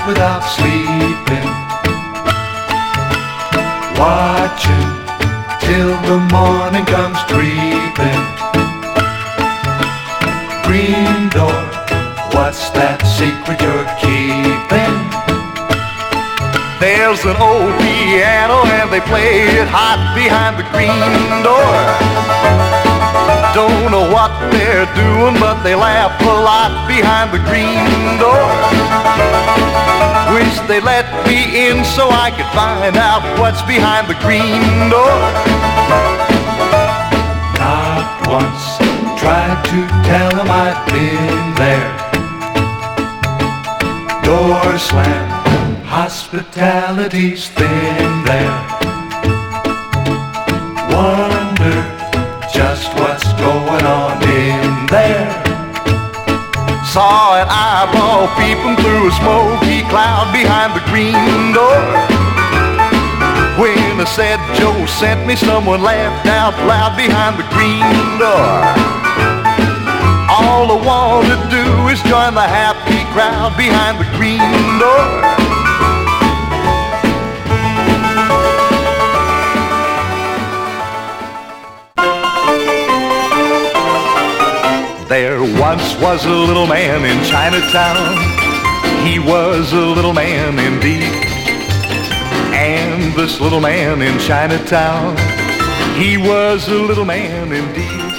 without sleeping, watching till the morning comes creeping. Green door, what's that secret you're keeping? There's an old piano and they play it hot behind the green door. Don't know what they're doing, but they laugh a lot behind the green door. Wish they let me in so I could find out what's behind the green door. Not once tried to tell them I'd been there. Door slammed, hospitality's thin there. Wonder just what's going on in there. Saw an eyeball peeping through a smoky cloud behind the green door. When I said Joe sent me, someone laughed out loud behind the green door. All I want to do is join the happy crowd behind the green door. There once was a little man in Chinatown. He was a little man indeed. And this little man in Chinatown, he was a little man indeed.